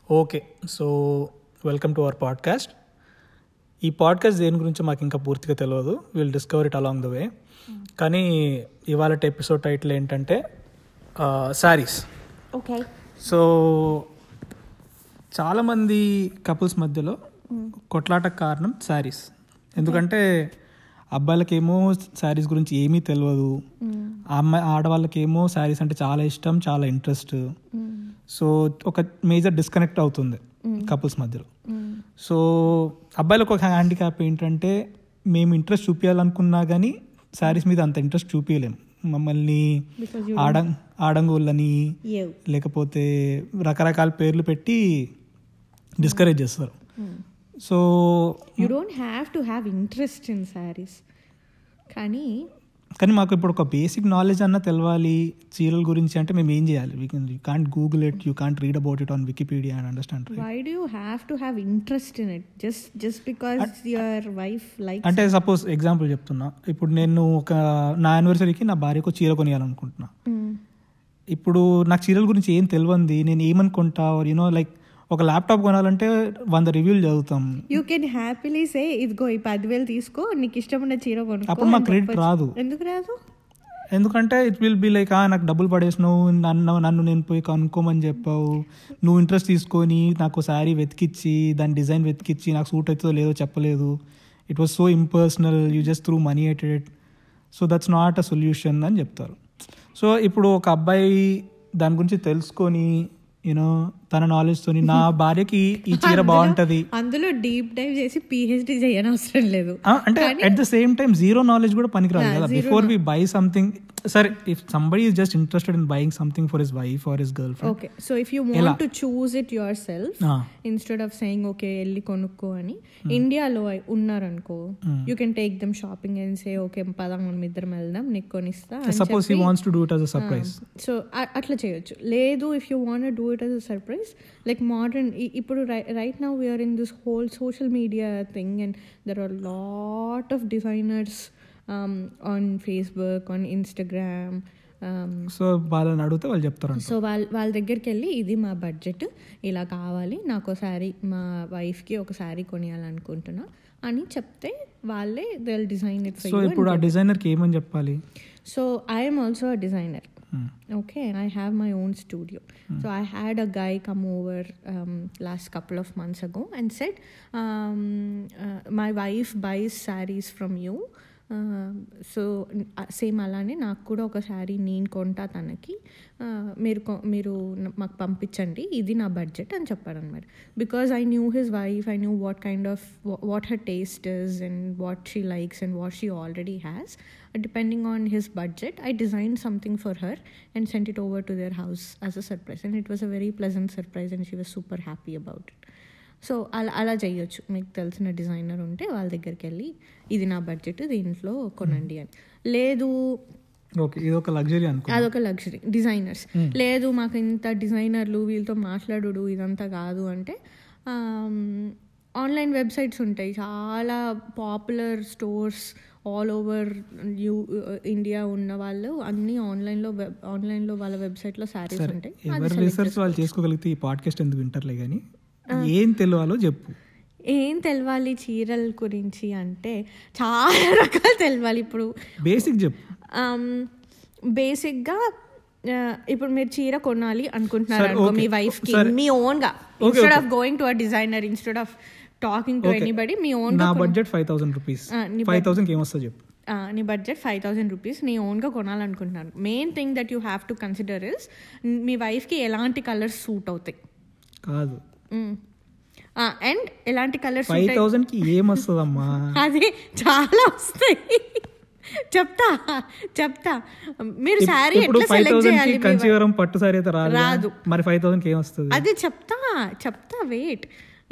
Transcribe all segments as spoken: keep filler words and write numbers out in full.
Okay, so welcome to our podcast. ఈ podcast దేని గురించి మాకు ఇంకా పూర్తిగా తెలియదు, will discover it along the way. కానీ ఇవాళ ఎపిసోడ్ టైటిల్ ఏంటంటే శారీస్. ఓకే, సో చాలామంది కపుల్స్ మధ్యలో కొట్లాటకు కారణం శారీస్. ఎందుకంటే అబ్బాయిలకేమో శారీస్ గురించి ఏమీ తెలియదు, అమ్మాయి ఆడవాళ్ళకేమో శారీస్ అంటే చాలా ఇష్టం, చాలా ఇంట్రెస్ట్. సో ఒక మేజర్ డిస్కనెక్ట్ అవుతుంది కపుల్స్ మధ్యలో. సో అబ్బాయిలకు ఒక హ్యాండిక్యాప్ ఏంటంటే మేము ఇంట్రెస్ట్ చూపించాలనుకున్నా కానీ శారీస్ మీద అంత ఇంట్రెస్ట్ చూపించలేము. మమ్మల్ని ఆడం ఆడంగోళ్ళని లేకపోతే రకరకాల పేర్లు పెట్టి డిస్కరేజ్ చేస్తారు. So you don't have to have interest in saris. కానీ కానీ మాకు ఇప్పుడు ఒక బేసిక్ నాలెడ్జ్ అన్న తెలవాలి చీరల గురించి అంటే మేము ఏం చేయాలి? We can you can't Google it, you can't read about it on Wikipedia and understand. Why do you have to have interest in it just just because your wife likes? అంటే suppose example చెప్తున్నా, ఇప్పుడు నేను ఒక నా యానివర్సరీకి నా భార్యకు చీర కొనియాలనుకుంటున్నా. ఇప్పుడు నాకు చీరల గురించి ఏం తెలియంది, నేను ఏమనుకుంటా, యూనో లైక్ ఒక ల్యాప్టాప్ కొనాలంటే వంద రివ్యూలు చదువుతాం. యూ కెన్ హ్యాపీలీ సే ఇదిగో ఈ పదివేలు తీసుకో, నీకు ఇష్టమైన చీర కొనుక్కో. అప్పుడు మాకు క్రెడిట్ రాదు. ఎందుకు రాదు? ఎందుకంటే ఇట్ విల్ బి లైక్ నాకు డబ్బులు పడేసినావు, నన్ను నన్ను నేను పోయి కనుక్కోమని చెప్పావు, నువ్వు ఇంట్రెస్ట్ తీసుకొని నాకు శారీ వెతికిచ్చి దాని డిజైన్ వెతికిచ్చి నాకు సూట్ అవుతుందో లేదో చెప్పలేదు. It was so impersonal, you just throw money at it. So that's not a solution అని చెప్తారు. సో ఇప్పుడు ఒక అబ్బాయి దాని గురించి తెలుసుకొని యూనో తన నాలెడ్జ్ తోని నా భార్యకి ఈ చీర బాగుంటది, అందులో డీప్ డైవ్ చేసి పిహెచ్డి చేయనవసరం లేదు. అంటే at the same time zero knowledge కూడా పనికిరాదు కదా. బిఫోర్ వి బై సంథింగ్, సరే if somebody is just interested in buying something for his wife or his girlfriend, okay. So if you want to choose it yourself instead of saying okay వెళ్ళి కొనుక్కో అని, ఇండియాలో ఉన్నారనుకో you can take them shopping and say okay పదా మనం ఇద్దరం వెళ్దాం, నీకు కొనిస్తా. Suppose he wants to do it as a surprise. So అట్లా చేయొచ్చు. లేదు if you want to do it as a surprise, like modern ఇప్పుడు right now we are in this whole social media thing and there are a lot of designers um, on Facebook, on Instagram. So వాళ్ళని అడిగితే వాళ్ళు చెప్తారు. So వాళ్ళ వాళ్ళ దగ్గరికి వెళ్ళి ఇది మా బడ్జెట్, ఇలా కావాలి, నాకు ఒక శారీ మా వైఫ్కి ఒక శారీ కొనియాలనుకుంటున్నా అని చెప్తే వాళ్ళే they will design it for you. So ఇప్పుడు ఆ డిజైనర్కి ఏమని చెప్పాలి? So I am also a designer. Hmm. Okay, and I have my own studio. Hmm. So I had a guy come over um, last couple of months ago and said, um, uh, my wife buys sarees from you. So same అలానే నాకు కూడా ఒక శారీ నేను కొంటా తనకి, మీరు మీరు మాకు పంపించండి, ఇది నా బడ్జెట్ అని చెప్పాడు అనమాట. Because I knew his wife, I knew what kind of what her taste is and what she likes and what she already has. Depending on his budget, I designed something for her and sent it over to their house as a surprise, and it was a very pleasant surprise and she was super happy about it. So అలా అలా చేయొచ్చు. మీకు తెలిసిన designer ఉంటే వాళ్ళ దగ్గరికి వెళ్ళి ఇది నా బడ్జెట్, దీంట్లో కొనండి అని. లేదు అదొక లగ్జరీ అదొక లగ్జరీ డిజైనర్స్. లేదు మాకు ఇంత డిజైనర్లు వీళ్ళతో మాట్లాడు ఇదంతా కాదు అంటే ఆన్లైన్ వెబ్సైట్స్ ఉంటాయి, చాలా popular stores all over you India ఉన్న వాళ్ళు అన్ని ఆన్లైన్లో ఆన్లైన్లో వాళ్ళ వెబ్సైట్లో శారీస్ ఉంటాయి. ఎవరి రీసెర్చ్ వాళ్ళు చేసుకోగలిగితే ఈ పాడ్కాస్ట్ ఎందుకు వింటారులే. కానీ ఏం తెలియాలో చెప్పు. ఏం తెలవాలి చీరల గురించి అంటే చాలా రకాలు తెలవాలి. ఇప్పుడు బేసిక్ చెప్పు. బేసిక్గా ఇప్పుడు మీరు చీర కొనాలి అనుకుంటున్నారు అనుకో మీ వైఫ్కి, మీ ఓన్గా, instead of going to a designer, instead of talking to anybody, మీ ఓన్. నా budget five thousand rupees. Five thousand ఏమొస్తుంది చెప్పు. నీ బడ్జెట్ ఫైవ్ థౌసండ్ రూపీస్, నీ ఓన్గా కొనాలనుకుంటున్నాను. Main thing that you have to consider is మీ వైఫ్కి ఎలాంటి కలర్స్ సూట్ అవుతాయి కాదు, అండ్ ఎలాంటి కలర్స్ ఫైవ్ థౌసండ్ కి ఏమొస్తుందమ్మా? అదే చాలా వస్తాయి. చెప్తా చెప్తా మీరు శారీ ఎట్లా సెలెక్ట్ చేయాలి? కంచీవరం పట్టు శారీ అయితే రాదు, మరి ఫైవ్ థౌసండ్ కి ఏమొస్తుంది? అదే చెప్తా చెప్తా వెయిట్.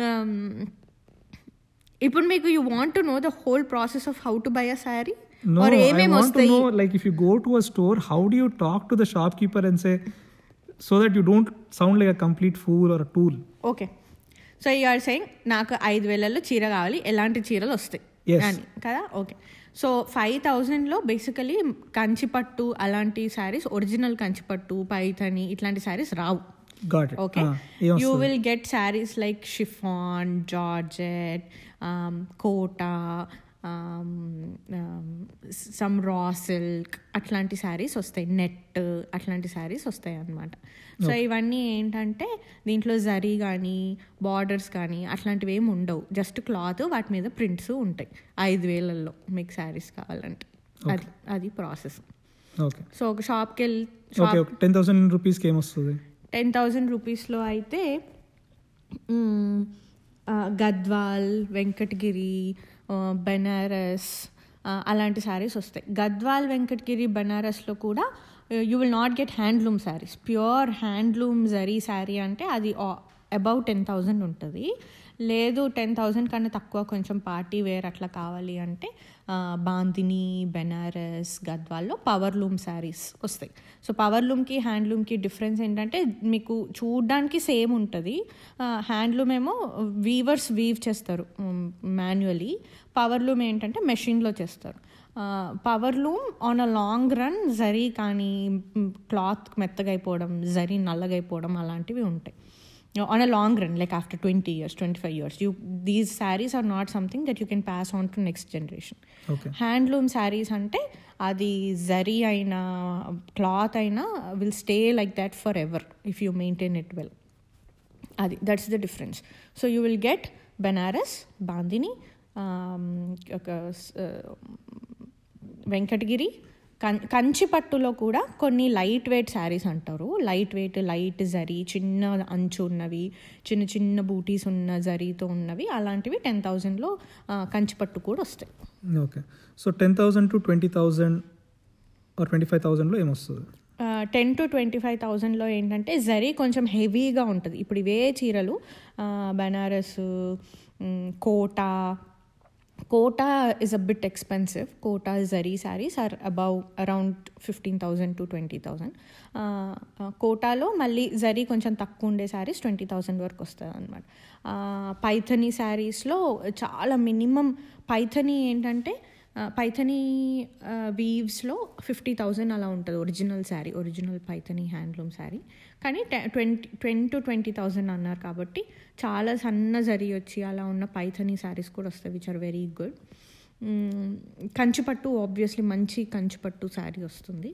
ఇప్పుడు మీకు you want to know the whole process of how to buy a sari? No, I want to know, like if you go to a store, how do you talk to the shopkeeper and say, so that you don't sound like a complete fool or a tool? Okay. So you are saying నాకు ఐదు వేలలో చీర కావాలి, ఎలాంటి చీరలు వస్తాయి అని కదా? ఓకే. సో ఫైవ్ థౌజండ్లో బేసికలీ కంచిపట్టు అలాంటి శారీస్, ఒరిజినల్ కంచిపట్టు, పైథని ఇట్లాంటి శారీస్ రావు. Got it. Okay. Ah, ఏం You వస్తుంది? will get sarees like chiffon, georgette, um, kota, um, um, some raw silk, అట్లాంటి శారీస్ వస్తాయి. నెట్ అట్లాంటి శారీస్ వస్తాయి అన్నమాట. సో ఇవన్నీ ఏంటంటే దీంట్లో జరీ కానీ బార్డర్స్ కానీ అట్లాంటివి ఏమి ఉండవు. జస్ట్ క్లాత్, వాటి మీద ప్రింట్స్ ఉంటాయి. ఐదు వేలల్లో మీకు శారీస్ కావాలంటే అది అది ప్రాసెస్. ఓకే. సో ఒక షాప్కి వెళ్ళి ఓకే ఓకే టెన్ థౌసండ్ రూపీస్కి ఏమొస్తుంది? టెన్ థౌజండ్ రూపీస్లో అయితే మ్, ఆ, గద్వాల్, వెంకటగిరి, ఆ, బెనారస్, ఆ, అలాంటి శారీస్ వస్తాయి. గద్వాల్, వెంకటగిరి, బెనారస్లో కూడా you will not get handloom saris. Pure handloom zari sari అంటే అది అబౌట్ టెన్ థౌజండ్ ఉంటుంది. లేదు టెన్ థౌజండ్ కన్నా తక్కువ కొంచెం పార్టీ వేర్ అట్లా కావాలి అంటే ఆ, బాందిని, బెనారస్, గద్వాల్లో పవర్ లూమ్ శారీస్ వస్తాయి. సో పవర్ లూమ్కి హ్యాండ్లూమ్కి డిఫరెన్స్ ఏంటంటే మీకు చూడ్డానికి సేమ్ ఉంటుంది. హ్యాండ్లూమ్ ఏమో వీవర్స్ వీవ్ చేస్తారు మాన్యువలీ. పవర్ లూమ్ ఏంటంటే మెషిన్లో చేస్తారు. Power loom on a long run zari కానీ క్లాత్ మెత్తగా అయిపోవడం, జరీ నల్లగా అయిపోవడం అలాంటివి ఉంటాయి. On a long run, like after twenty years, twenty-five years, you these sarees are not something that you can pass on to next generation. Okay. Handloom sarees ante adi zari aina cloth aina will stay like that forever if you maintain it well. Adi that's the difference. So you will get Banaras, Bandhani, um, uh, Venkatagiri. కం కంచి పట్టులో కూడా కొన్ని light weight saris అంటారు. Light weight, light zari, చిన్న అంచు ఉన్నవి, చిన్న చిన్న బూటీస్ ఉన్న జరీతో ఉన్నవి, అలాంటివి టెన్ థౌజండ్లో కంచి పట్టు కూడా వస్తాయి. Okay. So ten thousand to twenty thousand or twenty five థౌజండ్లో ఏమొస్తుంది? టెన్ టు ట్వంటీ ఫైవ్ థౌజండ్లో ఏంటంటే జరీ కొంచెం హెవీగా ఉంటుంది. ఇప్పుడు ఇవే చీరలు Banaras, Kota, Kota is a bit expensive. Kota zari sarees are above around fifteen thousand to twenty thousand. కోటాలో మళ్ళీ జరీ కొంచెం తక్కువ ఉండే శారీస్ ట్వంటీ థౌజండ్ వరకు వస్తుంది అనమాట. పైథనీ శారీస్లో చాలా మినిమం పైథనీ ఏంటంటే పైథనీ వీవ్స్లో ఫిఫ్టీ థౌజండ్ అలా ఉంటుంది original sari, original Paithani handloom sari. కానీ twenty ten to twenty thousand అన్నారు కాబట్టి చాలా సన్న జరీ వచ్చి అలా ఉన్న పైథనీ శారీస్ కూడా వస్తాయి, which are very good. Kanchipattu obviously మంచి కంచిపట్టు శారీ వస్తుంది.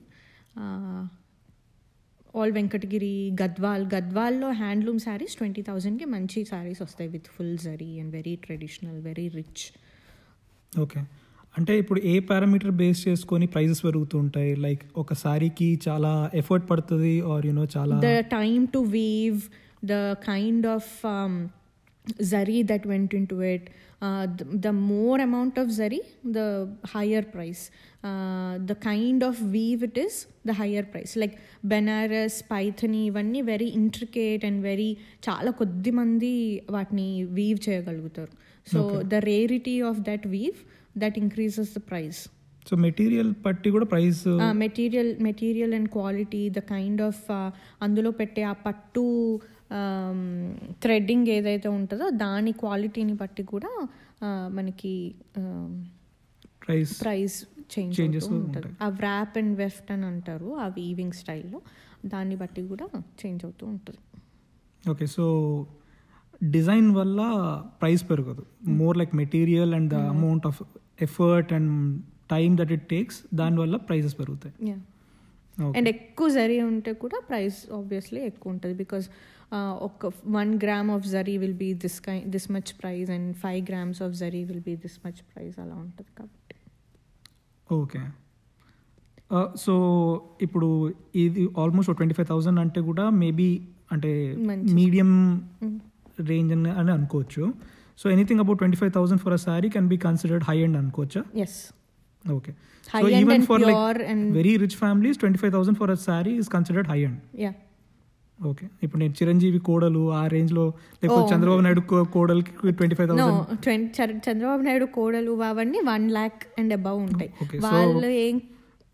ఆల్ వెంకటగిరి, గద్వాల్, గద్వాల్లో హ్యాండ్లూమ్ శారీస్ ట్వంటీ థౌజండ్కి మంచి శారీస్ వస్తాయి with full zari and very traditional, very rich. Okay. అంటే ఇప్పుడు ఏ పారామీటర్ బేస్ చేసుకొని ప్రైజెస్ పెరుగుతూ ఉంటాయి? లైక్ ఒక సారీకి చాలా ఎఫర్ట్ పడుతుంది ఆర్ యునో చాలా the time to weave, the kind of zari that went into it, uh, the, the more amount of zari, the higher price. Uh, the kind of weave it is, the higher price. Like Benares, Paithani, ఇవన్నీ very intricate and very చాలా కొద్ది మంది వాటిని weave చేయగలుగుతారు. So the rarity of that weave that increases the price. So material పట్టి కూడా price, material material and quality, the kind of అందులో పెట్టే ఆ పట్టు థ్రెడ్డింగ్ ఏదైతే ఉంటుందో దాని క్వాలిటీని బట్టి కూడా మనకి ప్రైస్ ప్రైస్ చేంజ్ అవుతూ ఉంటుంది. ఆ వ్రాప్ అండ్ వెఫ్ట్ అని అంటారు ఆ వీవింగ్ స్టైల్లో, దాన్ని బట్టి కూడా చేంజ్ అవుతూ ఉంటుంది. ఓకే. సో డిజైన్ వల్ల ప్రైస్ పెరగదు, more like material and the amount of effort and time that it takes, దానివల్ల ప్రైసెస్ పెరుగుతాయి. అండ్ ఎక్కువ జరీ ఉంటే కూడా ప్రైస్ ఆబ్వియస్లీ ఎక్కువ ఉంటుంది. బికాస్ ఒక one gram of zari will be this కై this much price and five grams of zari will be this much price, అలా ఉంటుంది కాబట్టి. ఓకే. సో ఇప్పుడు ఇది ఆల్మోస్ట్ ట్వంటీ ఫైవ్ థౌజండ్ అంటే కూడా మేబీ అంటే మీడియం రేంజ్ అని అని అనుకోవచ్చు. So anything about twenty five thousand for a sari can be considered high end అనుకోవచ్చా? Yes. Okay. So even for like very rich families, twenty-five thousand for a saree is considered high end. Yeah. Okay. ఇప్పుడు నేను చిరంజీవి కోడలు ఆ range లో లేకపోతే చంద్రబాబు నాయుడు కోడలికి twenty five thousand Chandrababu Naidu కోడలు అవన్నీ వన్ లాక్ అండ్ అబౌవ్ ఉంటాయి. వాళ్ళు ఏం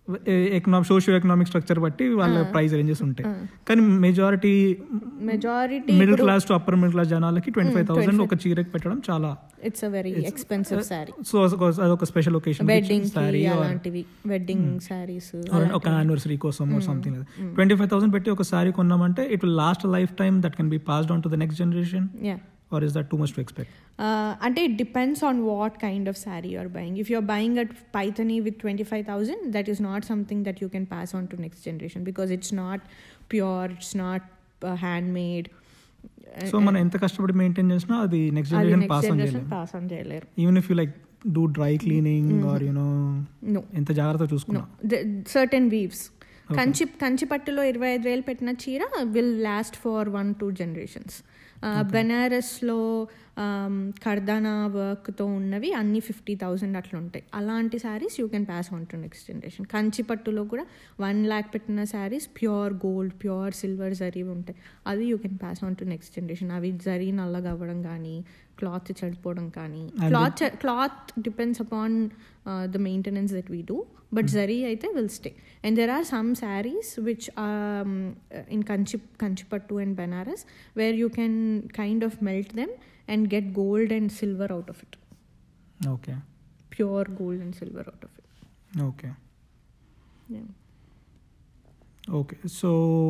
ఎకనామిక్ సోషియో ఎకనామిక్ స్ట్రక్చర్ బట్టి వాళ్ళ ప్రైస్ రేంజెస్ ఉంటాయి. కానీ majority majority middle class to upper middle class జనాలకి ట్వంటీ ఫైవ్ థౌసండ్ ఒక చీరకి పెట్టడం చాలా it's a very expensive sari. So అదొక స్పెషల్ ఒకేషన్, వెడ్డింగ్ సారీ అలాంటివి, వెడ్డింగ్ సారీస్, ఒక యానివర్సరీ కోసం సంథింగ్. ట్వంటీ ఫైవ్ థౌసండ్ పెట్టి ఒక సారీ కొన్నామంటే it will last lifetime, that can be passed on to the next generation. Or is that too much to expect? Uh, and it depends on what kind of saree you're buying. If you're buying a Paithani with twenty-five thousand, that is not something that you can pass on to next generation because it's not pure, it's not uh, handmade. So man enta kashtabadi maintain chesna adi next generation pass on cheyaleru. pass on cheyaleru. Even if you like do dry cleaning mm-hmm. or you know no enta jagrata chuskuna. No, the, certain weaves. Okay. kanchi kanchi pattulo ఇరవై ఐదు వేలు పెట్టిన చీర will last for one two generations. బెనారస్లో కర్దానా వర్క్తో ఉన్నవి అన్ని fifty thousand అట్లా ఉంటాయి. అలాంటి saris you can pass on to next generation. కంచిపట్టులో కూడా వన్ ల్యాక్ పెట్టిన saris pure gold, pure silver zari ఉంటాయి. అది you can pass on to next generation. అవి జరీ నల్లగా అవ్వడం కానీ, క్లాత్ చెడిపోవడం కానీ, cloth cloth depends upon the maintenance that we do, but zari అయితే will stay. And there are some saris which in Kanchi కంచిపట్టు and Banaras where you can kind of melt them and get gold and silver out of it. Okay. Pure gold and silver out of it. Okay. Yeah. Okay. So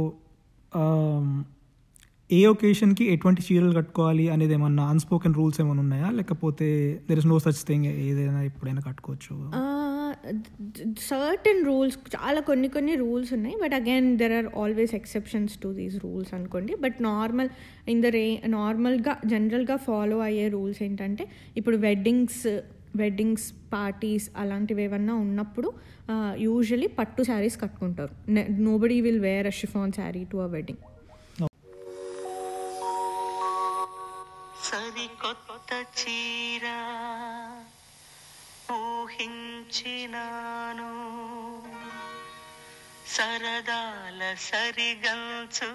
um ఏ ఒకేషన్కి ఎటువంటి చీరలు కట్టుకోవాలి అనేది ఏమన్నా unspoken rules ఏమైనా ఉన్నాయా, లేకపోతే there is no such thing, ఏదైనా ఎప్పుడైనా కట్టుకోవచ్చు? సర్టన్ రూల్స్, చాలా కొన్ని కొన్ని రూల్స్ ఉన్నాయి, but again there are always exceptions to these rules అనుకోండి. But normal in the ray నార్మల్గా జనరల్గా ఫాలో అయ్యే రూల్స్ ఏంటంటే, ఇప్పుడు వెడ్డింగ్స్ వెడ్డింగ్స్ పార్టీస్ అలాంటివి ఏమన్నా ఉన్నప్పుడు యూజువలీ పట్టు శారీస్ కట్టుకుంటారు. Nobody will wear a chiffon sari to a wedding. సరికొత్త చీర ఊహించినాను, సరదాల సరిగంచు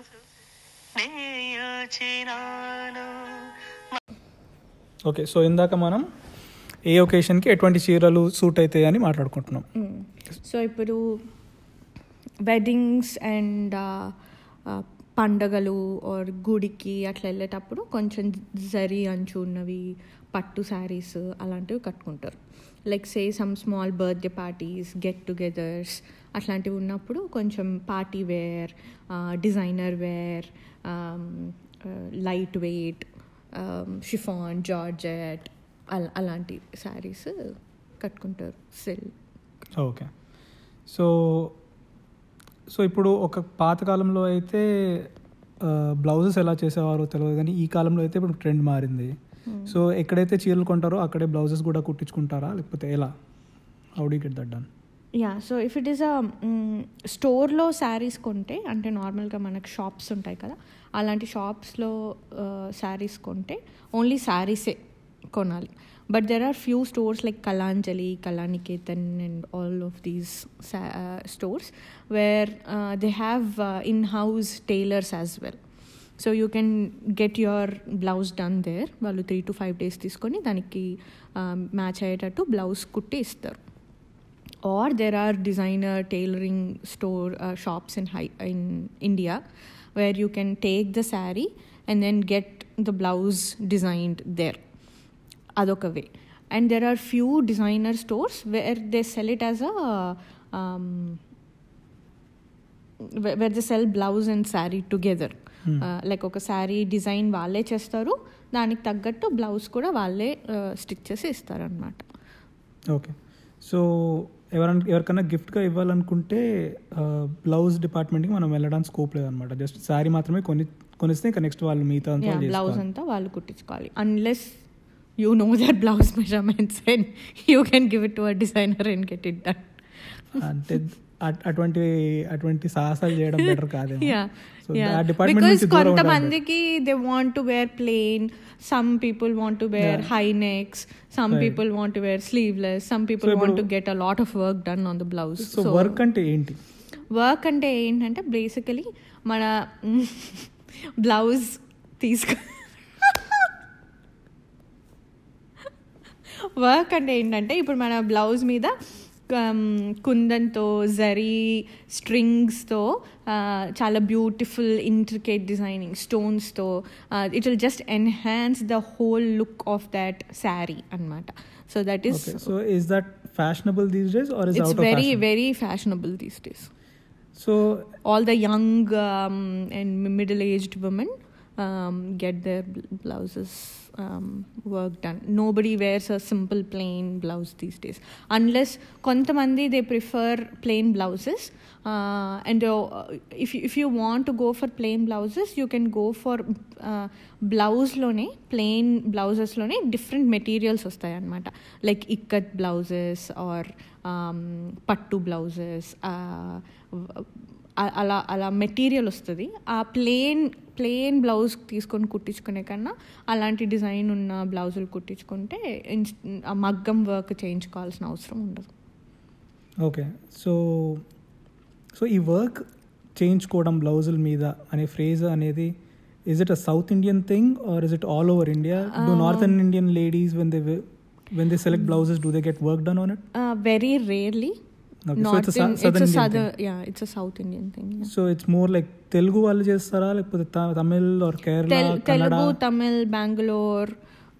నేయచినాను. ఓకే, సో ఇందాక మనం ఏ ఒకేషన్కి ఎటువంటి చీరలు సూట్ అవుతాయి అని మాట్లాడుకుంటున్నాం. సో ఇప్పుడు వెడ్డింగ్స్ అండ్ పండగలు ఆర్ గుడికి అట్లా వెళ్ళేటప్పుడు కొంచెం జరీ అంచు ఉన్నవి పట్టు శారీస్ అలాంటివి కట్టుకుంటారు. Like say some small birthday parties, get togethers అట్లాంటివి ఉన్నప్పుడు కొంచెం party wear, designer wear, light weight, chiffon, georgette అలా అలాంటి శారీస్ కట్టుకుంటారు. సిల్క్. ఓకే. సో సో ఇప్పుడు ఒక పాతకాలంలో అయితే బ్లౌజెస్ ఎలా చేసేవారో తెలియదు, కానీ ఈ కాలంలో అయితే ఇప్పుడు ట్రెండ్ మారింది. సో ఎక్కడైతే చీరలు కొంటారో అక్కడే బ్లౌజెస్ కూడా కుట్టించుకుంటారా, లేకపోతే ఎలా? How do you get that done? Yeah, so if it is a స్టోర్లో శారీస్ కొంటే, అంటే నార్మల్గా మనకు షాప్స్ ఉంటాయి కదా, అలాంటి షాప్స్లో శారీస్ కొంటే ఓన్లీ శారీసే కొనాలి. But there are few stores like Kalanjali, Kalaniketan and all of these uh, stores where uh, they have uh, in-house tailors as well. So you can get your blouse done there. Vallu three to five days తీసుకొని దానికి match అయ్యేటట్టు blouse కుట్టి ఇస్తారు. Or there are designer tailoring store uh, shops in high, in India where you can take the saree and then get the blouse designed there. Adoka way. And there are few designer stores where they sell it as a um, where they sell blouse and saree together. hmm. uh, like oka saree design valle chestaru, daniki taggattu blouse kuda valle stitch చేసి ఇస్తారు అన్నమాట. Okay. So ఎవరైనా ఎవరికైనా గిఫ్ట్గా ఇవ్వాలనుకుంటే blouse డిపార్ట్మెంట్కి మనం వెళ్ళడానికి స్కోప్ లేదనమాట. జస్ట్ శారీ మాత్రమే కొని కొనిస్తే ఇంకా నెక్స్ట్ వాళ్ళు మిగతా బ్లౌజ్ అంతా వాళ్ళు కుట్టించుకోవాలి. Unless you know their blouse measurements and you can give it to a designer and get it done. అంటే అటువంటి అటువంటి సాహసాలు చేయడం బెటర్ కాదేమో. Yeah, so yeah. that department because నుంచి దూరం కొంతమందికి they want to wear plain, some people want to wear yeah. high necks, some right. people want to wear sleeveless, some people so want to get a lot of work done on the blouse. so, so work అంటే ఏంటి? Work అంటే ఏంటంటే basically మన blouse తీసుకు work అంటే ఏంటంటే ఇప్పుడు మన బ్లౌజ్ మీద కుందంతో జరీ స్ట్రింగ్స్తో చాలా బ్యూటిఫుల్ ఇంట్రికేట్ డిజైనింగ్ స్టోన్స్తో it will just enhance the whole look of that sari అనమాట. So that is so is that fashionable these days or is it's out of very fashion? Very fashionable these days. So all the young um, and middle-aged women um, get their bl- blouses um, work done. Nobody wears a simple plain blouse these days unless kontamandi they prefer plain blouses uh, and uh, if you, if you want to go for plain blouses you can go for uh, blouse lone plain blouses lone different materials vastayi anamata like ikat blouses or um, pattu blouses uh, అలా అలా material వస్తుంది. ఆ plain plain blouse తీసుకొని కుట్టించుకునే కన్నా అలాంటి design ఉన్న బ్లౌజులు కుట్టించుకుంటే ఆ మగ్గం వర్క్ చేయించుకోవాల్సిన అవసరం ఉండదు. ఓకే, సో సో ఈ వర్క్ చేయించుకోవడం బ్లౌజుల మీద అనే ఫ్రేజ్ అనేది is it a South Indian thing or is it all over India? Do Northern Indian ladies when they when they select blouses do they get work done on it? Uh, very rarely. Okay, Not so it's a in, Southern it's a Indian southern, thing. yeah, it's a South Indian thing. Yeah. So it's more like Telugu వాళ్ళు చేస్తారా లేకపోతే Tamil or Kerala, Tel- Kannada? Telugu, Tamil, Bengaluru,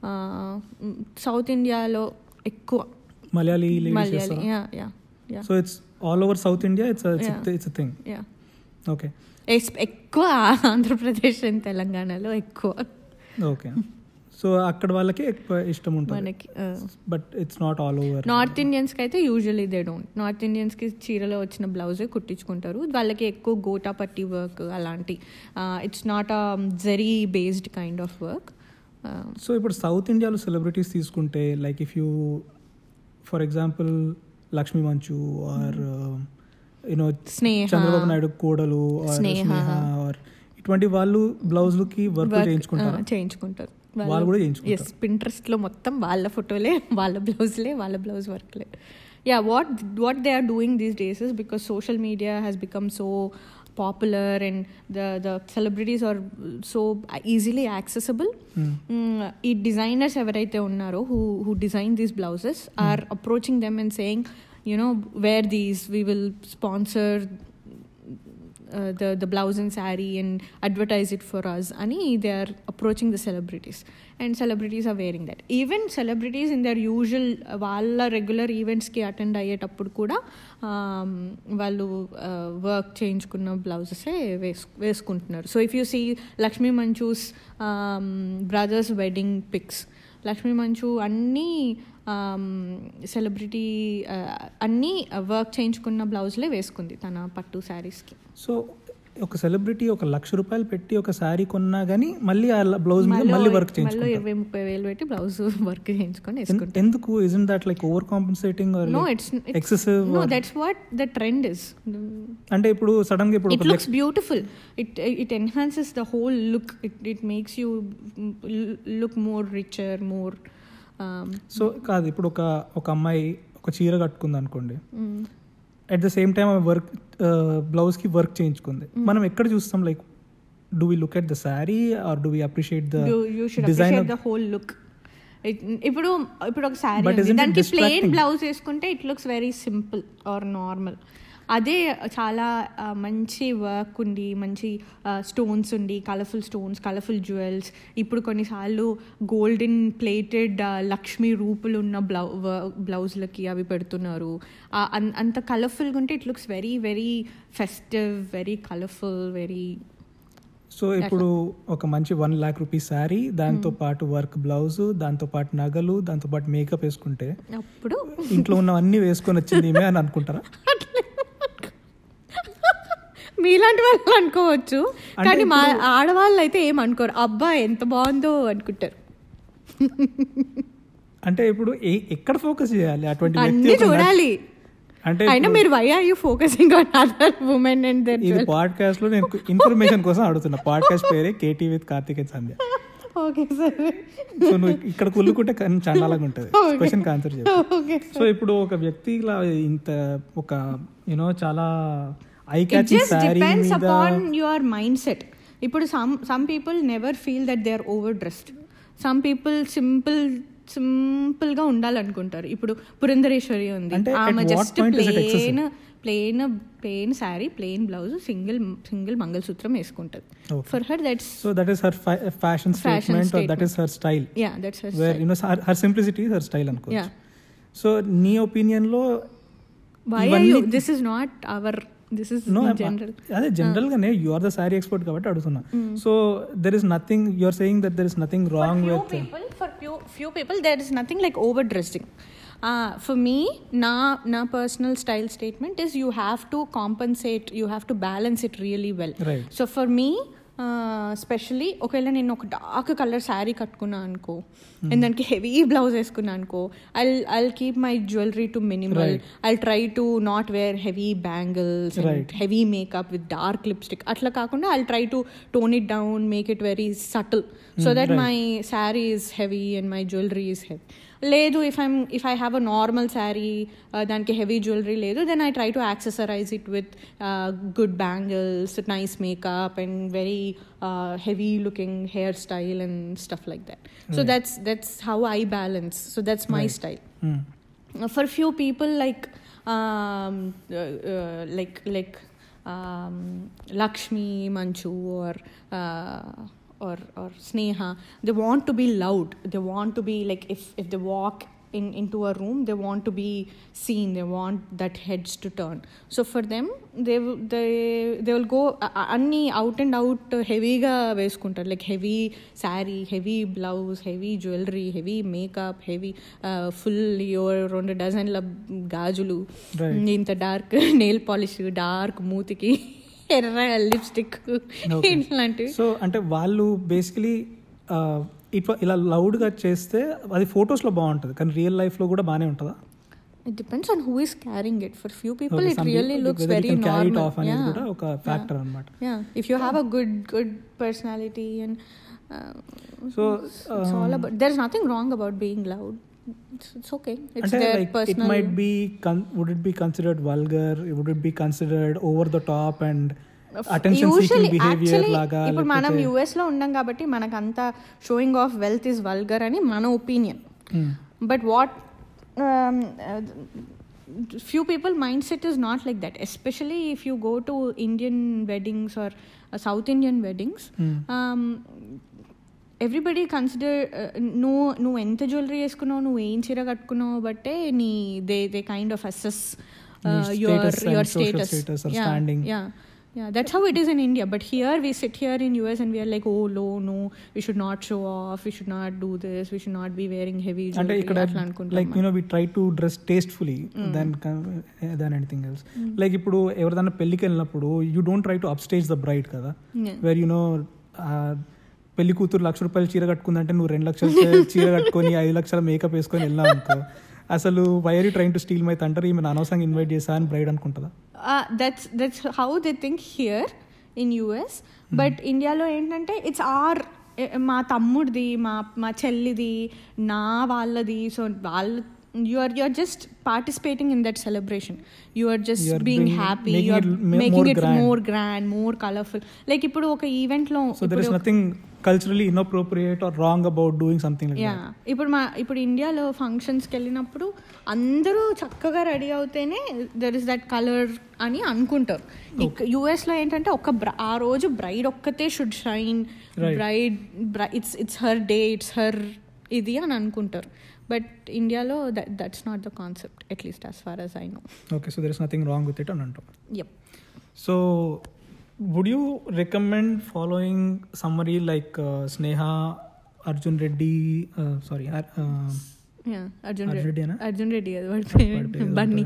south ఇండియాలో ఎక్కువ Malayali ladies Malayali. చేస్తారా? Yeah yeah yeah So it's all over South India, it's a it's, Yeah. a, it's a thing. Yeah Okay. ఎక్కువ Andhra Pradesh and తెలంగాణలో ఎక్కువ okay, so అక్కడ వాళ్ళకి ఎక్కువ ఇష్టం ఉంటుంది, మనకి. But it's not all over. North ఇండియన్స్కి అయితే యూజువలీ దే డోంట్. నార్త్ ఇండియన్స్కి చీరలో వచ్చిన బ్లౌజే కుట్టించుకుంటారు. వాళ్ళకి ఎక్కువ గోటా పట్టి వర్క్ అలాంటి, it's not a zari based kind of work. So ఇప్పుడు సౌత్ ఇండియాలో సెలబ్రిటీస్ తీసుకుంటే like if you for example Lakshmi Manchu or you know Sneha, Chandrababu Naidu కోడలు or స్నేహ. స్నేహ or ఇటువంటి వాళ్ళు బ్లౌజ్లకి వర్క్ చేయించుకుంటారు, చేయించుకుంటారు వాళ్ళు కూడా చేయించుకుంటారు. ఎస్, పింట్రెస్ట్లో మొత్తం వాళ్ళ ఫోటోలే, వాళ్ళ బ్లౌజ్లే, వాళ్ళ బ్లౌజ్ వర్క్లే. Yeah, what what they are doing these days is because social media has become so popular and the the celebrities are so easily accessible. Hmm. Mm, ఈ designers ఎవరైతే ఉన్నారో who who design these blouses are approaching them and saying, you know, wear these, we will sponsor uh, the the blouse and saree and advertise it for us. Ani they are approaching the celebrities and celebrities are wearing that. Even celebrities in their usual వాళ్ళ regular ఈవెంట్స్కి attend అయ్యేటప్పుడు కూడా వాళ్ళు work చేయించుకున్న బ్లౌజెసే వేసు వేసుకుంటున్నారు. So if you see Lakshmi Manchu's brothers wedding pics, Lakshmi Manchu అన్నీ సెలబ్రిటీ అన్నీ వర్క్ చేయించుకున్న బ్లౌజ్లే వేసుకుంది తన పట్టు శారీస్కి. సో ఒక సెలబ్రిటీ ఒక లక్ష రూపాయలు పెట్టి ఒక శారీ కొన్నా గానీ మళ్ళీ ఆ బ్లౌజ్ మీద మళ్ళీ వర్క్ మళ్ళీ చేయించుకుంటారు. ఇరవై ముప్పై వేలు పెట్టి బ్లౌజ్ వర్క్ చేయించుకొని వేసుకుంటారు. ఎందుకు? isn't that like over compensating or No, like it's, it's excessive? no, or- that's what the trend is. అంటే ఇప్పుడు సడన్ గా ఇప్పుడు It ఒక looks beautiful. It it enhances the whole look. It it makes you look more richer, more. Um, so కాదు, ఇప్పుడు ఒక ఒక అమ్మాయి ఒక చీర కట్టుకుంది అనుకోండి, mm, at the same time work blouse కి వర్క్ చేయించుకుంది, మనం ఎక్కడ చూస్తాం? Like do we look at the sari or do we appreciate the you you should design appreciate of- the whole look. It- ఇప్పుడు ఇప్పుడు ఒక శారీ But isn't it దానికి plain distracting? Blouse వేసుకుంటే it looks very simple or normal. అదే చాలా ఆ, మంచి work ఉండి, మంచి స్టోన్స్ ఉండి, కలర్ఫుల్ స్టోన్స్, కలర్ఫుల్ జ్యువెల్స్, ఇప్పుడు కొన్నిసార్లు గోల్డెన్ ప్లేటెడ్ లక్ష్మీ రూపులు ఉన్న బ్లౌ బ్లౌజ్లకి అవి పెడుతున్నారు. ఆ, అన్- అంత కలర్ఫుల్గా ఉంటే it looks very very festive, very colourful, very. So ఇప్పుడు ఒక మంచి వన్ లాక్ రూపీస్ శారీ, దాంతో పాటు వర్క్ బ్లౌజ్, దాంతో పాటు నగలు, దాంతో పాటు మేకప్ వేసుకుంటే అప్పుడు ఇంట్లో ఉన్నవన్నీ వేసుకొని వచ్చింది ఈమె అని అనుకుంటారా? మీలాంటి వాళ్ళు అనుకోవచ్చు, అంటే కానీ మా ఆడవాళ్ళు అయితే ఏం అనుకోరు. అబ్బా ఎంత బాగుందో అనుకుంటారు. అంటే ఇప్పుడు ఏ- ఎక్కడ ఫోకస్ చేయాలి అటువంటి వ్యక్తి అన్ని ఒక నట్- చూడాలి. అంటే అయినా ఇప్పుడు మీరు why are you focusing on other women and there ఇది పాడ్కాస్ట్ లో నేను ఇన్ఫర్మేషన్ కోసం అడుగుతున్నా. పాడ్కాస్ట్ పేరే KT with Karthik and Sandhya. Okay సరే సో నువ్వు ఇక్కడ కుళ్ళుకుంటే చండాలంగా ఉంటుంది. Okay. క్వశ్చన్ ఆన్సర్ చెప్పు. ఓకే. సో ఇప్పుడు ఒక వ్యక్తి ఇలా ఇంత ఒక యూనో చాలా I it catching just sari depends మీద అపాన్ యువర్ మైండ్ సెట్. ఇప్పుడు some some people never feel that they are over dressed. Some people simple సింపుల్గా ఉండాలనుకుంటారు. ఇప్పుడు పురంధరేశ్వరి ఉంది, అంటే ఆమె at what జస్ట్ point is it plain plain plain sari, plain blouse, single single mangalsutra వేసుకుంటుంది. For her that's so that is her fashion statement, or that is her style. Yeah that's her where you know her simplicity is her style అనుకో. Yeah so నీ opinion లో why are you this is not our this is general. అదే general గానే you are the sari expert కాబట్టి అడుగుతున్నా. So there is nothing, you are saying that there is nothing wrong with people. For few few people there is nothing like overdressing. Uh, for me, na na personal style statement is you have to compensate, you have to balance it really well. Right. So for me, specially ఒకవేళ నేను ఒక dark colour sari కట్టుకున్నా అనుకో and దానికి heavy blouse వేసుకున్నా అనుకో, I I keep my jewellery to minimal. I try to not wear heavy bangles and heavy makeup with dark lipstick. అట్లా కాకుండా I try to tone it down, make it very subtle so that my sari is heavy and my jewellery is heavy. లేదు, if I'm if I have a normal sari దానికి heavy jewellery లేదు, then I try to accessorise it with good bangles, nice makeup and very heavy looking hairstyle and stuff like that. So right. that's that's how I balance. So that's my right. style. Mm. Uh, for few people like um uh, uh, like like um Lakshmi Manchu or uh, or or Sneha, they want to be loud. They want to be like, if if they walk in into a room, they want to be seen, they want that heads to turn. So for them, they they they will go anni out and out heavy ga veskuntaru, like heavy saree, heavy blouse, heavy jewelry, heavy makeup, heavy uh, full your రెండు డజన్ల గాజులు, ఇంత dark nail polish, dark మూతికి ఎర్ర lipstick, ఇట్లాంటివి. So అంటే వాళ్ళు basically ఇట్లా ఇలా లౌడ్గా చేస్తే అది ఫొటోస్లో బాగుంటుంది, కానీ రియల్ లైఫ్లో కూడా బాగానే ఉంటుందా? It depends on who is carrying it. For few people okay, it really people, looks very normal. It off yeah. kuda oka factor yeah. anamata. Yeah, if you have a good good personality and uh, so um, it's all about, there's nothing wrong about being loud. It's, it's okay. It's and their like, personal. It might be con- would it be considered vulgar? Would it be considered over the top and attention seeking behavior laga? ఇప్పుడు మనం US లో ఉన్నాం కాబట్టి మనకంతా showing off wealth is vulgar అని మన opinion. But what few people mindset is not like that, especially if you go to Indian weddings or uh, South Indian weddings. mm. um, everybody consider నువ్వు నువ్వు ఎంత jewellery వేసుకున్నావు, నువ్వు ఏం చీర కట్టుకున్నావు బట్టే నీ they they kind of assess your your status. Yeah Yeah, that's how it is in India. But here we sit here in U S and we are like, oh no, no, we should not show off, we should not do this, we should not be wearing heavy jewelry. And like, you know, we try to dress tastefully mm. than than anything else. Mm. Like ఇప్పుడు ఎవరిదైనా పెళ్ళికి వెళ్ళినప్పుడు you don't try to upstage the bride కదా, yeah. where you know uh, పెళ్లి కూతురు లక్ష రూపాయలు చీర కట్టుకుందంటే నువ్వు రెండు లక్షల చీర కట్టుకొని ఐదు లక్షల మేకప్ వేసుకొని వెళ్ళావు అనుకో, అసలు why are you trying to steal my thunder, ఈమె అనవసరంగా ఇన్వైట్ చేసా అని బ్రైడ్ అనుకుంటుందా? That's that's how they think here in US. But ఇండియాలో ఏంటంటే ఇట్స్ ఆర్, మా తమ్ముడిది, మా మా చెల్లిది, నా వాళ్ళది, సో వాళ్ళ you are you are just participating in that celebration, you are just you are being bringing, happy, you are it ma- making more it grand. more grand, more colorful. Like ippudu oka event lo, so there is nothing culturally inappropriate or wrong about doing something like yeah. that. Yeah, ippudu ma ippudu India lo functions ki ellinappudu andaru chakkaga ready avutene there is that color ani anukuntaru. Ik U S lo entante oka aa roju bride okkate should shine, right. bride, bride it's it's her day, it's her idi అని అనుకుంటారు. But India lo that that's not the concept, at least as far as I know. Okay, so there is nothing wrong with it and anto. Yep. So would you recommend following somebody like uh, Sneha, Arjun Reddy, uh, sorry uh, yeah Arjun, Arjun Reddy, Arjun Reddy adu Bunny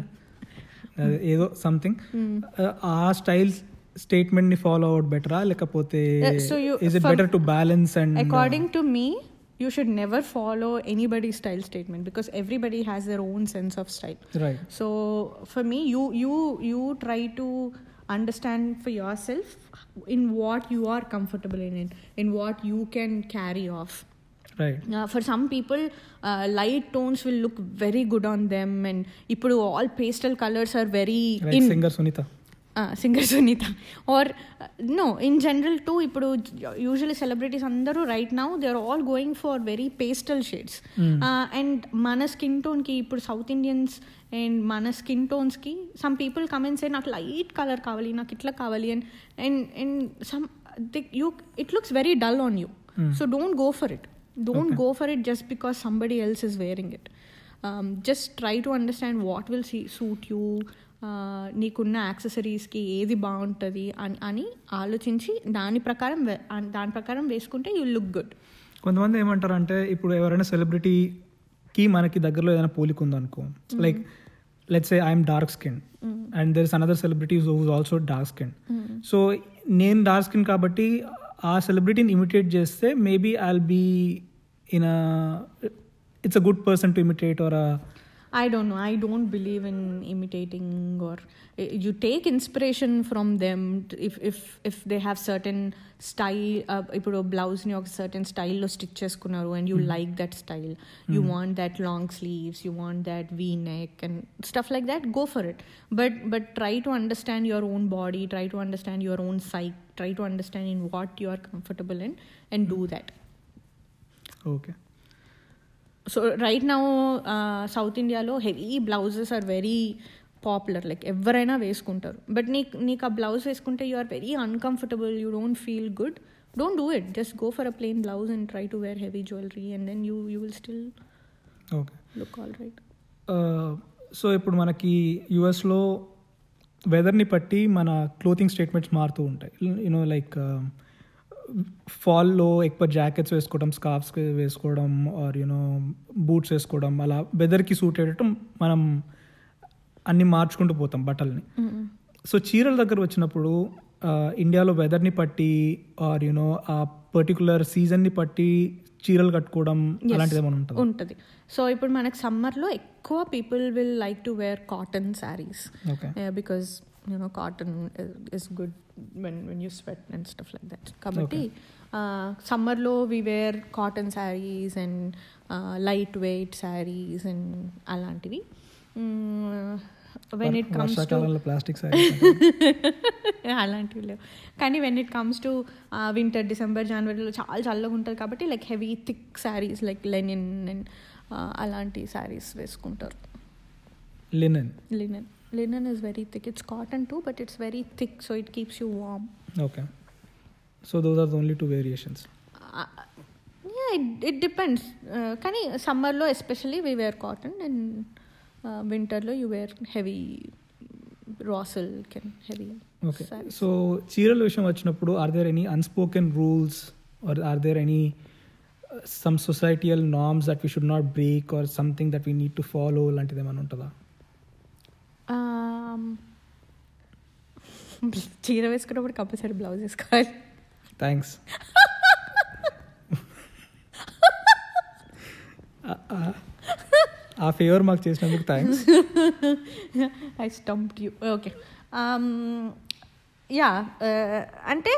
ఏదో something ఆ style statement ని follow out బెటరా, లేకపోతే is it better to balance? And according uh, to me, you should never follow anybody's style statement because everybody has their own sense of style. Right. So for me, you you you try to understand for yourself in what you are comfortable in, in what you can carry off. Right. Uh, for some people, uh, light tones will look very good on them, and ippudu all pastel colors are very like in. Singer Sunita. Singer Sunita or no in general to ఇప్పుడు usually celebrities అందరూ right now they are all going for very pastel shades and మన skin టోన్కి ఇప్పుడు south Indians and మన skin టోన్స్కి some people comments ఏ నాకు light colour కావాలి నాకు ఇట్లా కావాలి and and and some you it looks very dull on you so don't go for it don't go for it just because somebody else is wearing it just try to understand what will suit you నీకున్న యాక్సెసరీస్కి ఏది బాగుంటుంది అని అని ఆలోచించి దాని ప్రకారం దాని ప్రకారం వేసుకుంటే యూ లుక్ గుడ్. కొంతమంది ఏమంటారు అంటే ఇప్పుడు ఎవరైనా సెలబ్రిటీకి మనకి దగ్గరలో ఏదైనా పోలిక ఉందనుకో, like let's say I'm dark skin and there is another celebrity who is also dark skin. So నేను డార్క్ స్కిన్ కాబట్టి ఆ సెలబ్రిటీని ఇమిటేట్ చేస్తే maybe I will be in a it's a good person to imitate or a I don't know. I don't believe in imitating or uh, you take inspiration from them if if if they have certain style. Ipudu blouse ni oka certain style lo stitch cheskunnaru and you mm-hmm. like that style. You mm-hmm. want that long sleeves. You want that V neck and stuff like that. Go for it. But but try to understand your own body. Try to understand your own psyche. Try to understand in what you are comfortable in and mm-hmm. do that. Okay. So right now south ఇండియాలో heavy blouses are very popular, like ఎవరైనా వేసుకుంటారు. But నీకు నీకు ఆ blouse వేసుకుంటే you are very uncomfortable, you don't feel good, don't do it. Just go for a plain blouse and try to wear heavy jewellery and then you you will still okay look all right. So ఇప్పుడు మనకి యూఎస్లో వెదర్ని బట్టి మన clothing statements మారుతూ ఉంటాయి. You know like ఫాల్లో ఎక్కువ jackets వేసుకోవడం, scarfs వేసుకోవడం ఆర్ యూనో బూట్స్ వేసుకోవడం, అలా వెదర్కి సూట్ అయ్యేటట్టు మనం అన్నీ మార్చుకుంటూ పోతాం బట్టల్ని. సో చీరల దగ్గర వచ్చినప్పుడు ఇండియాలో వెదర్ని బట్టి ఆర్ యూనో ఆ పర్టికులర్ సీజన్ని బట్టి చీరలు కట్టుకోవడం అలాంటిది ఏమైనా ఉంటుంది ఉంటుంది సో ఇప్పుడు మనకు సమ్మర్లో ఎక్కువ people will like to wear cotton saris because you know cotton is, is good when when you sweat and stuff like that. Kabatti uh, summer lo we wear cotton sarees and uh, lightweight sarees and alantivi. Mm, when it comes to plastic sarees alantivi lev kani when it comes to uh, winter December January lo chaala challaga untadi kabatti like heavy thick sarees like linen and uh, alanti sarees veskuntaru. linen linen Linen is very thick. It's cotton too, but it's very thick, so it keeps you warm. Okay. So those are the only two variations. Uh, yeah, it, it depends. Uh, Kani summer lo especially we wear cotton, and uh, winter lo you wear heavy raw silk and heavy. Okay. sarees. So చీరల విషయం వచ్చినప్పుడు are there any unspoken rules or are there any uh, some societal norms that we should not break or something that we need to follow లాంటిది ఏమైనా ఉంటుందా? చీర వేసుకున్నప్పుడు compulsory blouse వేసుకోవాలి. Thanks. ఆ ఫేవర్ మాకు చేసినందుకు thanks. I stumped you. Okay yeah అంటే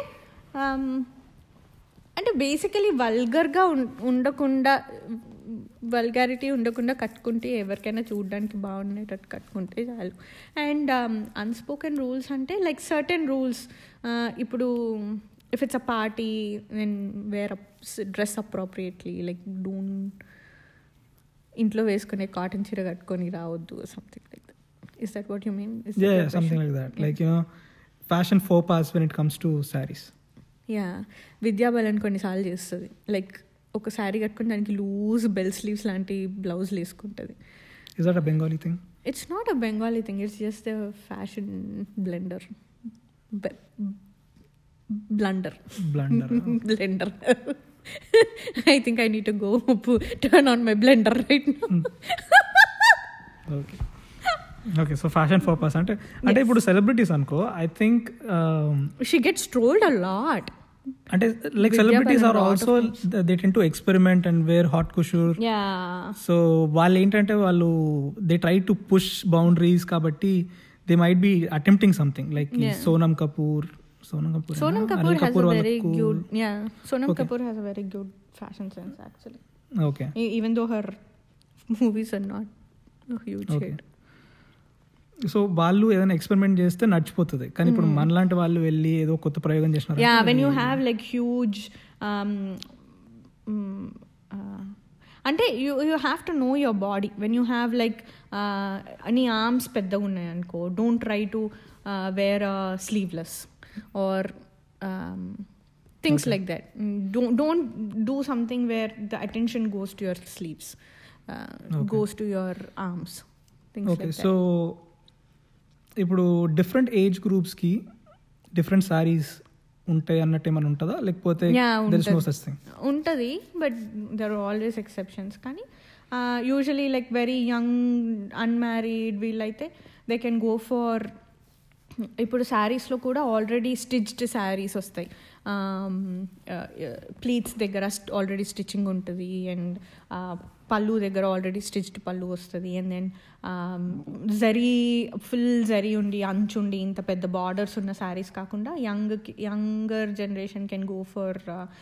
అంటే బేసికలీ వల్గర్గా ఉండకుండా వల్గారిటీ ఉండకుండా కట్టుకుంటే ఎవరికైనా చూడడానికి బాగుండేటట్టు కట్టుకుంటే చాలు. అండ్ అన్స్పోకెన్ రూల్స్ అంటే లైక్ సర్టెన్ రూల్స్. ఇప్పుడు if it's a party then wear dress appropriately, like don't ఇంట్లో వేసుకునే కాటన్ చీర కట్టుకొని రావద్దు, something like that. Is that what you mean? Yeah, something like that. Like, you know, fashion faux pas when it comes to sarees. Yeah Vidya Balan కొన్నిసార్లు చేస్తుంది. Like ఒక శారీ కట్టుకుని దానికి లూజ్ బెల్ స్లీవ్స్ లాంటి బ్లౌజ్లు వేసుకుంటుంది. Is that a Bengali thing? It's not a Bengali thing. It's just a fashion blender. Be- blunder. Blunder. Blender. I think I need to go turn on my blender right now. Okay. Okay, so fashion faux pas అంటే అంటే ఇప్పుడు celebrities అనుకో, I think she gets trolled a lot. అంటే like celebrities are also they tend to experiment and wear haute couture. So వాళ్ళు ఏంటంటే వాళ్ళు they try to push boundaries కాబట్టి they might be attempting something like Sonam Kapoor. Sonam Kapoor. Sonam Kapoor has a very good, yeah. Sonam okay. Kapoor has a very good fashion sense actually. Okay. E- even though her movies are not a huge okay. hit. So వాళ్ళు ఏదైనా experiment చేస్తే నడిచిపోతుంది, కానీ ఇప్పుడు మనలాంటి వాళ్ళు వెళ్ళి ఏదో కొత్త ప్రయోగం చేసినారు. Yeah when you have like huge అంటే you you have to know your body. When you have like నీ ఆర్మ్స్ పెద్దగా ఉన్నాయి అనుకో, don't try to wear sleeveless or things okay. like that. Don't don't do something where the attention goes to your sleeves, uh, okay. goes to your arms, things okay. like that. So ఇప్పుడు different age groups కి different saris ఉంటాయి అన్నట్టు ఏమైనా ఉంటుందా, లేకపోతే there is no such thing? ఉంటుంది, but there are always exceptions. కానీ usually like very young unmarried వీళ్ళైతే దే కెన్ గో ఫర్, ఇప్పుడు శారీస్లో కూడా ఆల్రెడీ స్టిచ్డ్ శారీస్ వస్తాయి, ప్లీట్స్ దగ్గర ఆల్రెడీ స్టిచ్చింగ్ ఉంటుంది, అండ్ పళ్ళు దగ్గర ఆల్రెడీ స్టిచ్డ్ పళ్ళు వస్తుంది, and then zari full zari ఉండి అంచుండి ఇంత పెద్ద బార్డర్స్ ఉన్న శారీస్ కాకుండా young younger generation can go for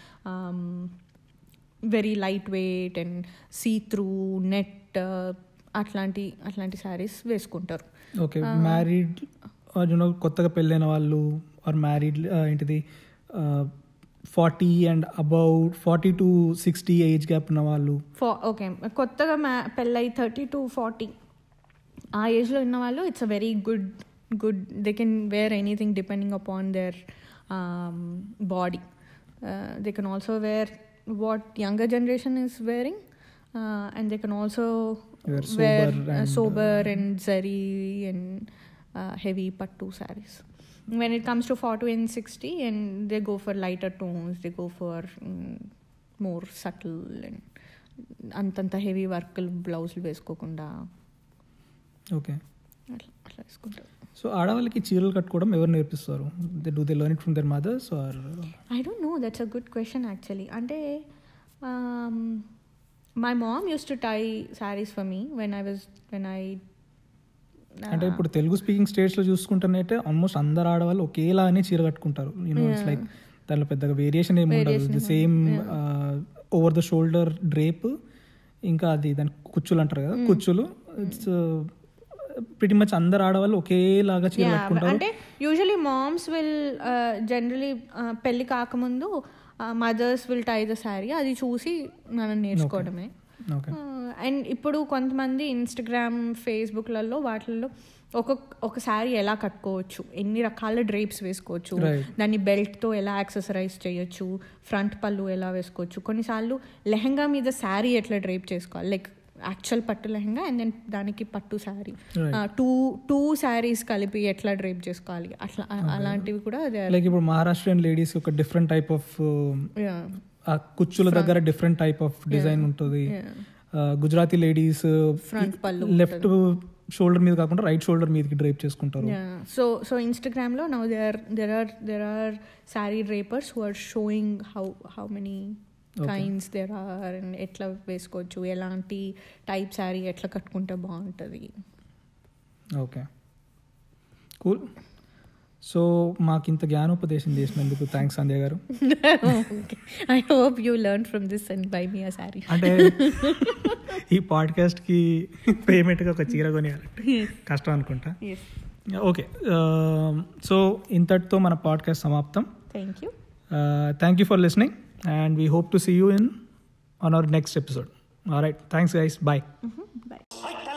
very light weight and see through net అట్లాంటి అట్లాంటి శారీస్ వేసుకుంటారు. ఓకే, మ్యారీడ్ యూనో కొత్తగా పెళ్ళైన వాళ్ళు ఆర్ మ్యారీడ్ ఏంటిది forty and about forty to sixty age gap ఉన్న వాళ్ళు, ఓకే కొత్తగా మ్యా పెళ్ళై థర్టీ టు ఫార్టీ ఆ ఏజ్లో ఉన్న వాళ్ళు it's a very good good they can wear anything depending upon their body. They can also wear what younger generation is wearing, and they can also wear sober and zari and Uh, heavy pattu sarees. When it comes to forty and sixty, and they go for lighter tones, they go for um, more subtle and antanta heavy work blouse వేసుకోకుండా. Okay, అట్లా అట్లా వేసుకుంటారు. So ఆడవాళ్ళకి చీరలు కట్టుకోవడం ఎవరు నేర్పిస్తారు? They do they learn it from their mothers are? I don't know, that's a good question actually. అంటే my mom used to tie saris for me when I was when I అంటే ఇప్పుడు Telugu speaking states లో చూసుకుంటున్నట్టే almost అందరు ఆడవాళ్ళు ఒకేలానే చీర కట్టుకుంటారు. You know it's like దానిలో పెద్దగా వేరియేషన్ ఏమి ఉండదు. The same over the shoulder drape, ఇంకా అది దాని కుచ్చులు అంటారు కదా, కుచ్చులు. ఇట్స్ ప్రిటీ మచ్ అందరు ఆడవాళ్ళు ఒకేలాగా చీర కట్టుకుంటారు. అంటే యూజువలీ మామ్స్ విల్ జనరలీ పెళ్లి కాకముందు mothers will tie the sari, అది చూసి మనం నేర్చుకోవడమే. అండ్ ఇప్పుడు కొంతమంది ఇన్స్టాగ్రామ్ ఫేస్బుక్లలో వాటిల్లో ఒక్కొక్క ఒక శారీ ఎలా కట్టుకోవచ్చు, ఎన్ని రకాల డ్రేప్స్ వేసుకోవచ్చు, దాన్ని బెల్ట్తో ఎలా యాక్సెసరైజ్ చేయొచ్చు, ఫ్రంట్ పళ్ళు ఎలా వేసుకోవచ్చు, కొన్నిసార్లు లెహంగా మీద శారీ ఎట్లా డ్రేప్ చేసుకోవాలి, లైక్ యాక్చువల్ పట్టు లెహంగా అండ్ దెన్ దానికి పట్టు శారీ, టూ టూ శారీస్ కలిపి ఎట్లా డ్రేప్ చేసుకోవాలి, అట్లా అలాంటివి కూడా. లైక్ ఇప్పుడు మహారాష్ట్రియన్ లేడీస్ ఒక డిఫరెంట్ టైప్ ఆఫ్ ఆ కుచ్చుల దగ్గర డిఫరెంట్ టైప్ ఆఫ్ డిజైన్ ఉంటుంది. గుజరాతీ లేడీస్ ఫ్రంట్ పళ్ళు లెఫ్ట్ షోల్డర్ మీద కాకుండా రైట్ షోల్డర్ మీదకి డ్రేప్ చేసుకుంటారు. సో సో ఇన్స్టాగ్రామ్ లో now there there are there are sari drapers who are showing how how many kinds there are and ఎట్లా వేసుకోవచ్చు, ఎలాంటి టైప్ సారీ ఎట్లా కట్టుకుంటే బాగుంటుంది. Okay, cool. సో మాకు ఇంత జ్ఞానోపదేశం చేసినందుకు thanks Sandhya garu. I hope you learn from this and buy me a sari. అంటే ఈ పాడ్కాస్ట్కి పేమెంట్గా ఒక చీర కొనియాలంటే కష్టం అనుకుంటా. ఓకే, సో ఇంతటితో మన పాడ్కాస్ట్ సమాప్తం. Thank you thank you for listening and we hope to see you in on our next episode. Alright, thanks guys, bye. Bye.